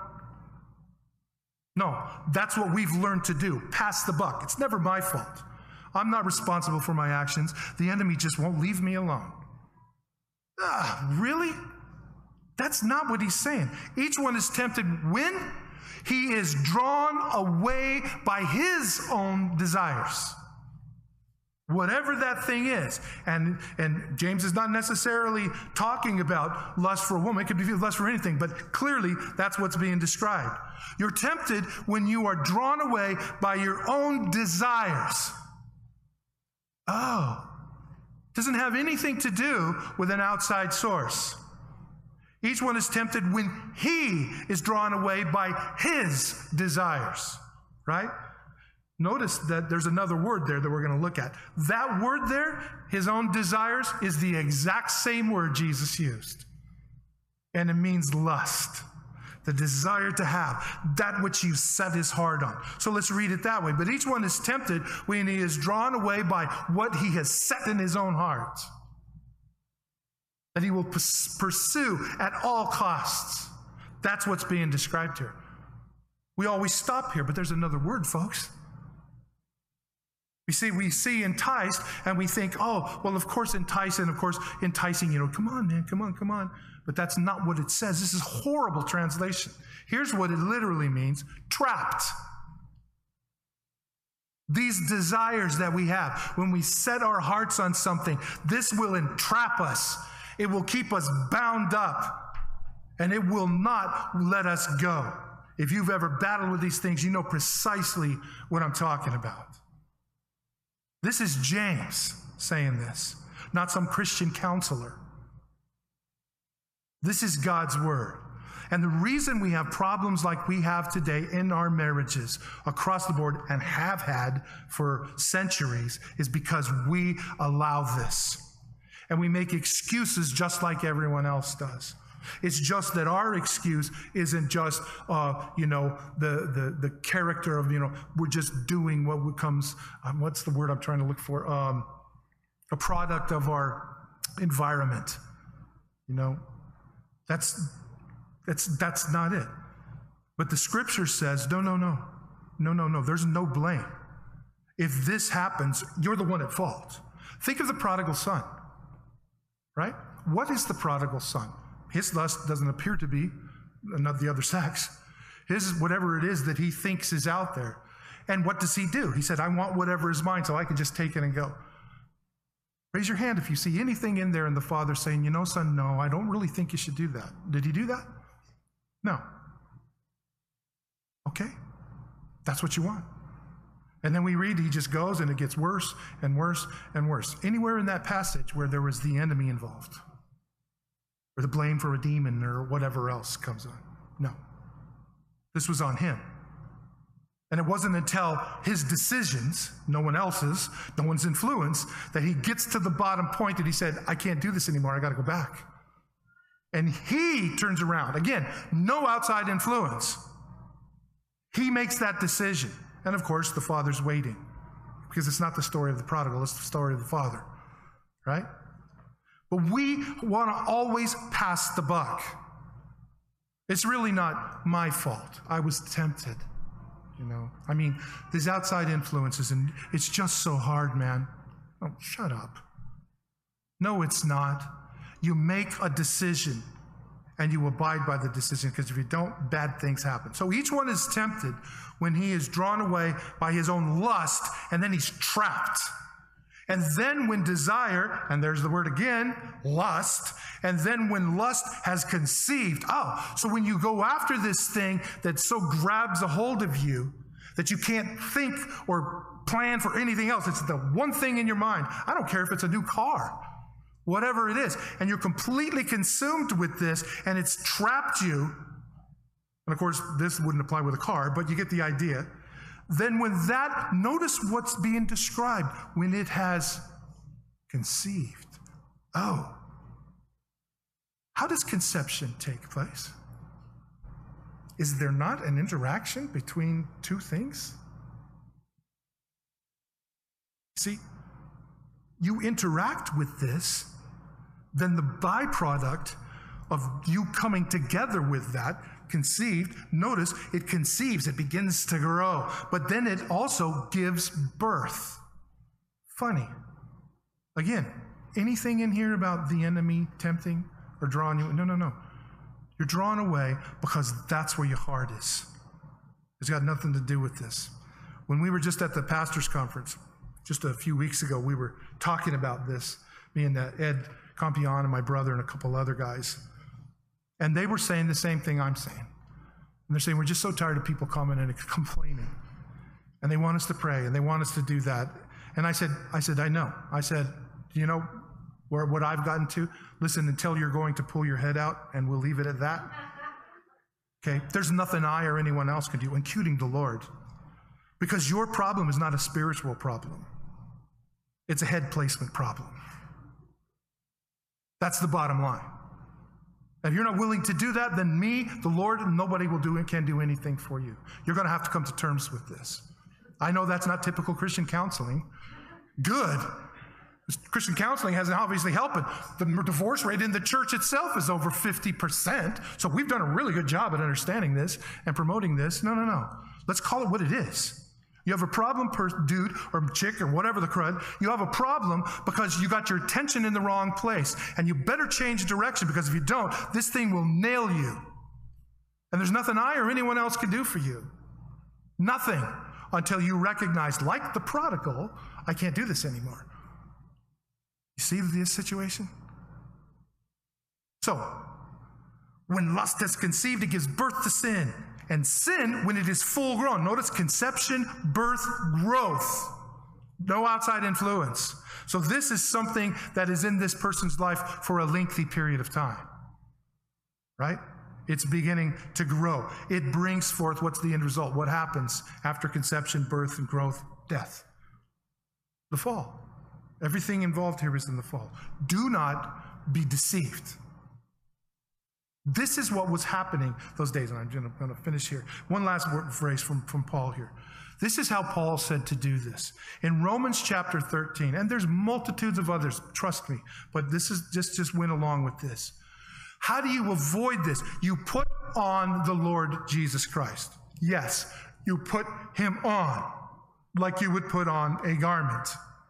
No, that's what we've learned to do. Pass the buck. It's never my fault. I'm not responsible for my actions. The enemy just won't leave me alone. Really? That's not what he's saying. Each one is tempted when he is drawn away by his own desires. Whatever that thing is. And James is not necessarily talking about lust for a woman. It could be lust for anything, but clearly that's what's being described. You're tempted when you are drawn away by your own desires. Oh, doesn't have anything to do with an outside source. Each one is tempted when he is drawn away by his desires, right? Notice that there's another word there that we're going to look at. That word there, his own desires, is the exact same word Jesus used. And it means lust. The desire to have that which you set his heart on. So let's read it that way. But each one is tempted when he is drawn away by what he has set in his own heart, that he will pursue at all costs. That's what's being described here. We always stop here, but there's another word, folks. We see enticed, and we think, oh, well, of course enticing, come on, man, come on. But that's not what it says. This is horrible translation. Here's what it literally means: trapped. These desires that we have, when we set our hearts on something, this will entrap us. It will keep us bound up, and it will not let us go. If you've ever battled with these things, you know precisely what I'm talking about. This is James saying this, not some Christian counselor. This is God's word. And the reason we have problems like we have today in our marriages across the board and have had for centuries is because we allow this. And we make excuses just like everyone else does. It's just that our excuse isn't just, the character of, we're just doing what becomes, what's the word I'm trying to look for? A product of our environment. That's not it. But the scripture says, no. There's no blame. If this happens, you're the one at fault. Think of the prodigal son, right? What is the prodigal son? His lust doesn't appear to be not the other sex. His whatever it is that he thinks is out there. And what does he do? He said, I want whatever is mine so I can just take it and go. Raise your hand if you see anything in there and the father saying, son, no, I don't really think you should do that. Did he do that? No. Okay. That's what you want. And then we read, he just goes and it gets worse and worse and worse. Anywhere in that passage where there was the enemy involved, or the blame for a demon or whatever else comes on. No. This was on him. And it wasn't until his decisions, no one else's, no one's influence, that he gets to the bottom point that he said, I can't do this anymore, I got to go back. And he turns around. Again, no outside influence. He makes that decision. And of course, the father's waiting, because it's not the story of the prodigal, it's the story of the father, right? But we want to always pass the buck. It's really not my fault. I was tempted, I mean, these outside influences, and it's just so hard, man. Oh, shut up. No, it's not. You make a decision, and you abide by the decision, because if you don't, bad things happen. So each one is tempted when he is drawn away by his own lust, and then he's trapped. And then when desire, and there's the word again, lust, and then when lust has conceived, so when you go after this thing that so grabs a hold of you that you can't think or plan for anything else, it's the one thing in your mind. I don't care if it's a new car, whatever it is, and you're completely consumed with this, and it's trapped you. And of course, this wouldn't apply with a car, but you get the idea. Then when that, notice what's being described, when it has conceived. How does conception take place? Is there not an interaction between two things? See, you interact with this, then the byproduct of you coming together with that, conceived, notice it conceives, it begins to grow, but then it also gives birth. Funny. Again, anything in here about the enemy tempting or drawing you? No. You're drawn away because that's where your heart is. It's got nothing to do with this. When we were just at the pastor's conference, just a few weeks ago, we were talking about this, me and Ed Compion and my brother and a couple other guys. And they were saying the same thing I'm saying. And they're saying, we're just so tired of people commenting and complaining. And they want us to pray, and they want us to do that. And I said, I know. I said, do you know what I've gotten to? Listen, until you're going to pull your head out, and we'll leave it at that. Okay? There's nothing I or anyone else can do, including the Lord. Because your problem is not a spiritual problem. It's a head placement problem. That's the bottom line. If you're not willing to do that, then me, the Lord, nobody can do anything for you. You're going to have to come to terms with this. I know that's not typical Christian counseling. Good. Christian counseling hasn't obviously helping. The divorce rate in the church itself is over 50%. So we've done a really good job at understanding this and promoting this. No. Let's call it what it is. You have a problem, dude or chick or whatever the crud. You have a problem because you got your attention in the wrong place. And you better change direction, because if you don't, this thing will nail you. And there's nothing I or anyone else can do for you. Nothing, until you recognize, like the prodigal, I can't do this anymore. You see this situation? So, when lust is conceived, it gives birth to sin. And sin, when it is full grown, notice conception, birth, growth. No outside influence. So this is something that is in this person's life for a lengthy period of time. Right? It's beginning to grow. It brings forth, what's the end result? What happens after conception, birth, and growth? Death. The fall. Everything involved here is in the fall. Do not be deceived. This is what was happening those days, and I'm going to finish here. One last phrase from Paul here. This is how Paul said to do this. In Romans chapter 13, and there's multitudes of others, trust me, but this is just went along with this. How do you avoid this? You put on the Lord Jesus Christ. Yes, you put him on like you would put on a garment.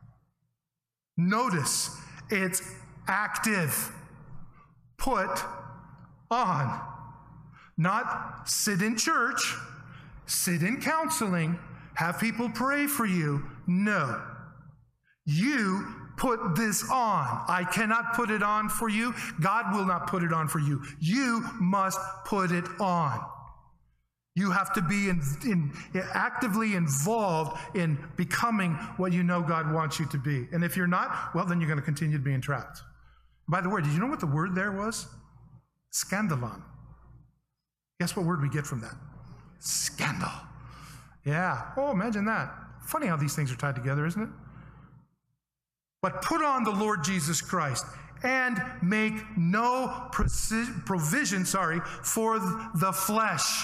Notice, it's active. Put on. Not sit in church, sit in counseling, have people pray for you. No. You put this on. I cannot put it on for you. God will not put it on for you. You must put it on. You have to be actively involved in becoming what you know God wants you to be. And if you're not, well, then you're going to continue being trapped. By the way, did you know what the word there was? Scandalon. Guess what word we get from that? Scandal. Yeah. Oh, imagine that. Funny how these things are tied together, isn't it? But put on the Lord Jesus Christ and make no provision, for the flesh.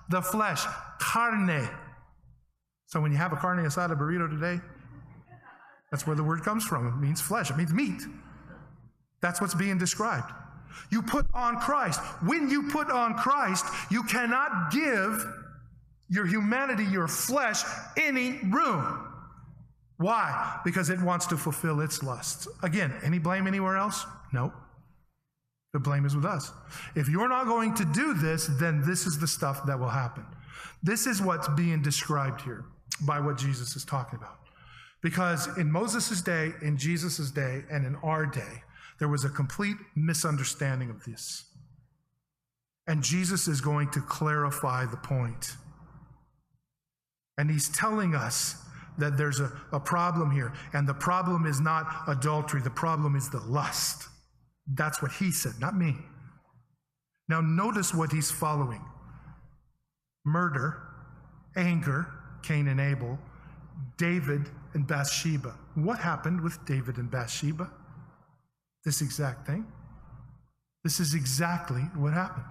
the flesh, carne. So when you have a carne asada burrito today, that's where the word comes from. It means flesh. It means meat. That's what's being described. You put on Christ. When you put on Christ, you cannot give your humanity, your flesh, any room. Why? Because it wants to fulfill its lusts. Again, any blame anywhere else? No. The blame is with us. If you're not going to do this, then this is the stuff that will happen. This is what's being described here by what Jesus is talking about. Because in Moses' day, in Jesus' day, and in our day, there was a complete misunderstanding of this. And Jesus is going to clarify the point. And he's telling us that there's a problem here. And the problem is not adultery. The problem is the lust. That's what he said, not me. Now notice what he's following. Murder, anger, Cain and Abel, David and Bathsheba. What happened with David and Bathsheba? This exact thing. This is exactly what happened.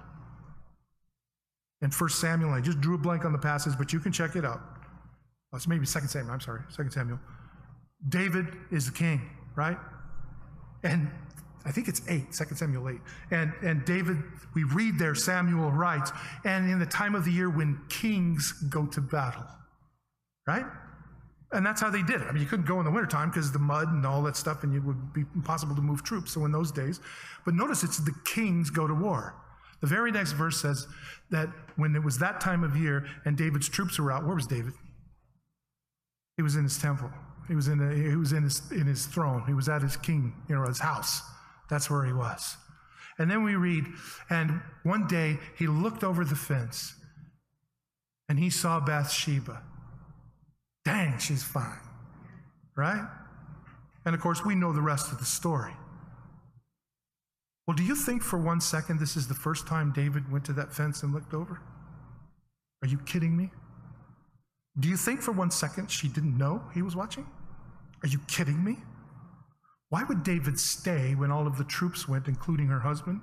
In 1 Samuel, I just drew a blank on the passage, but you can check it out. It's maybe 2 Samuel, 2 Samuel. David is the king, right? And I think it's 2 Samuel 8. And David, we read there, Samuel writes, and in the time of the year when kings go to battle, right? And that's how they did it. I mean, you couldn't go in the wintertime because of the mud and all that stuff, and it would be impossible to move troops. So in those days, but notice it's the kings go to war. The very next verse says that when it was that time of year and David's troops were out, where was David? He was in his temple. He was in his throne. He was at his king, his house. That's where he was. And then we read, and one day he looked over the fence and he saw Bathsheba. Dang, she's fine, right? And of course, we know the rest of the story. Well, do you think for 1 second this is the first time David went to that fence and looked over? Are you kidding me? Do you think for 1 second she didn't know he was watching? Are you kidding me? Why would David stay when all of the troops went, including her husband?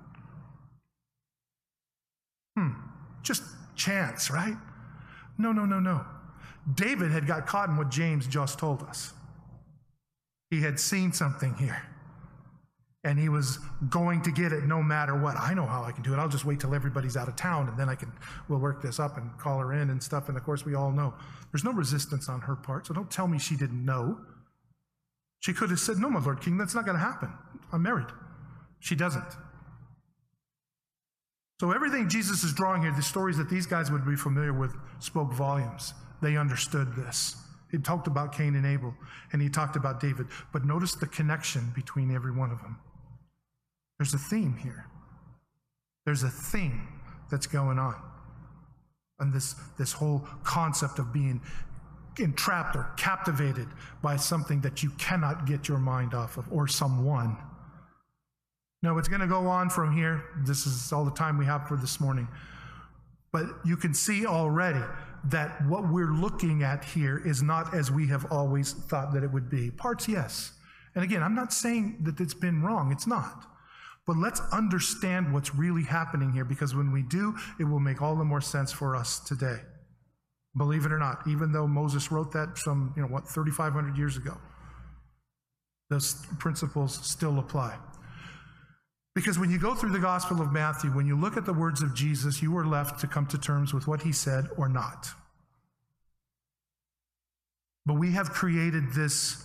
Just chance, right? No. David had got caught in what James just told us. He had seen something here. And he was going to get it no matter what. I know how I can do it. I'll just wait till everybody's out of town and then we'll work this up and call her in and stuff. And of course we all know there's no resistance on her part. So don't tell me she didn't know. She could have said, no, my Lord King, that's not going to happen. I'm married. She doesn't. So everything Jesus is drawing here, the stories that these guys would be familiar with, spoke volumes. They understood this. He talked about Cain and Abel, and he talked about David. But notice the connection between every one of them. There's a theme here. There's a theme that's going on. And this whole concept of being entrapped or captivated by something that you cannot get your mind off of, or someone. No, it's going to go on from here. This is all the time we have for this morning. But you can see already that what we're looking at here is not as we have always thought that it would be. Parts, yes. And again, I'm not saying that it's been wrong. It's not. But let's understand what's really happening here, because when we do, it will make all the more sense for us today. Believe it or not, even though Moses wrote that some, 3,500 years ago, those principles still apply. Because when you go through the Gospel of Matthew, when you look at the words of Jesus, you are left to come to terms with what he said or not. But we have created this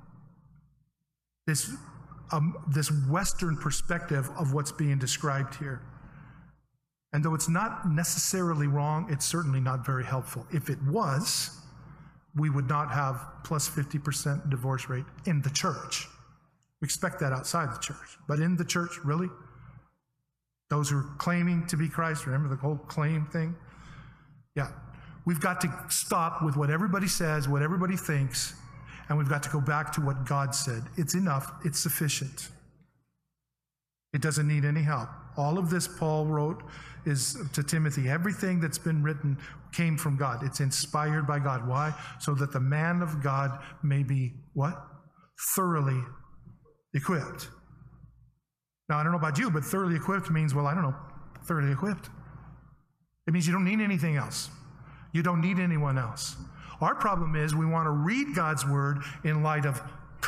Western perspective of what's being described here. And though it's not necessarily wrong, it's certainly not very helpful. If it was, we would not have plus 50% divorce rate in the church. We expect that outside the church. But in the church, really? Those who are claiming to be Christ, remember the whole claim thing? Yeah. We've got to stop with what everybody says, what everybody thinks, and we've got to go back to what God said. It's enough. It's sufficient. It doesn't need any help. All of this Paul wrote is to Timothy. Everything that's been written came from God. It's inspired by God. Why? So that the man of God may be what? Thoroughly equipped. Now, I don't know about you, but thoroughly equipped means, thoroughly equipped. It means you don't need anything else. You don't need anyone else. Our problem is we want to read God's word in light of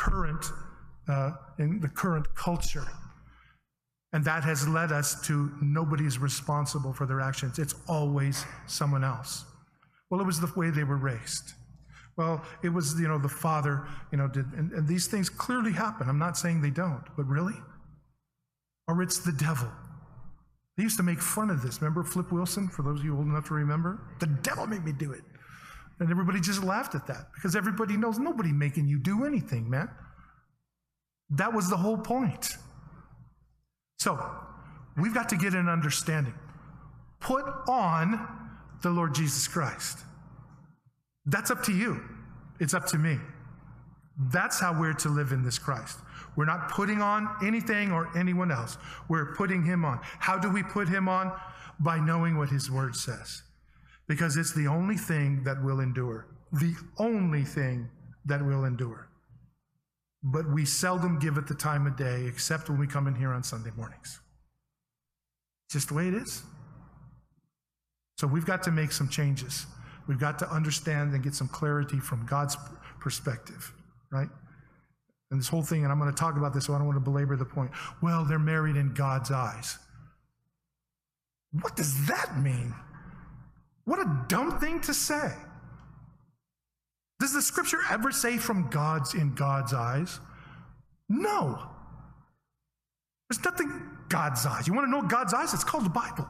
in the current culture. And that has led us to nobody's responsible for their actions. It's always someone else. Well, it was the way they were raised. Well, it was, the father, did, and these things clearly happen. I'm not saying they don't, but really? Or it's the devil. They used to make fun of this. Remember Flip Wilson, for those of you old enough to remember? The devil made me do it. And everybody just laughed at that because everybody knows nobody making you do anything, man. That was the whole point. So, we've got to get an understanding. Put on the Lord Jesus Christ. That's up to you. It's up to me. That's how we're to live in this Christ. We're not putting on anything or anyone else. We're putting him on. How do we put him on? By knowing what his word says. Because it's the only thing that will endure. The only thing that will endure. But we seldom give it the time of day, except when we come in here on Sunday mornings. It's just the way it is. So we've got to make some changes. We've got to understand and get some clarity from God's perspective, right? And this whole thing, and I'm going to talk about this, so I don't want to belabor the point. Well, they're married in God's eyes. What does that mean? What a dumb thing to say. Does the scripture ever say in God's eyes? No. There's nothing God's eyes. You want to know God's eyes? It's called the Bible.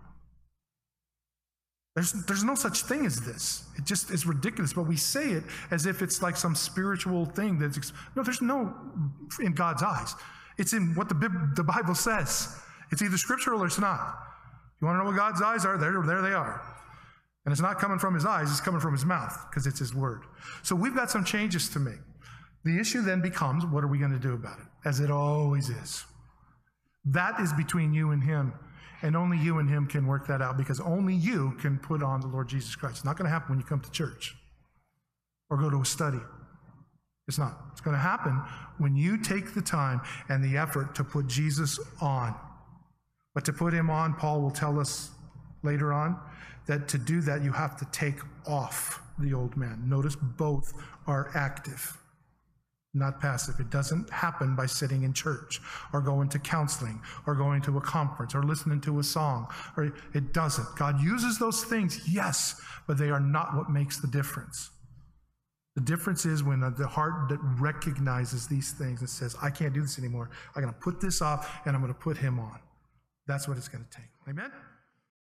There's no such thing as this. It just is ridiculous, but we say it as if it's like some spiritual thing. No, there's no in God's eyes. It's in what the Bible says. It's either scriptural or it's not. You want to know what God's eyes are? There they are. And it's not coming from his eyes, it's coming from his mouth, because it's his word. So we've got some changes to make. The issue then becomes, what are we going to do about it? As it always is. That is between you and him. And only you and him can work that out, because only you can put on the Lord Jesus Christ. It's not going to happen when you come to church or go to a study. It's not. It's going to happen when you take the time and the effort to put Jesus on. But to put him on, Paul will tell us later on that to do that, you have to take off the old man. Notice both are active, not passive. It doesn't happen by sitting in church or going to counseling or going to a conference or listening to a song. Or it doesn't. God uses those things, yes, but they are not what makes the difference. The difference is when the heart that recognizes these things and says, I can't do this anymore. I'm going to put this off and I'm going to put him on. That's what it's going to take. Amen?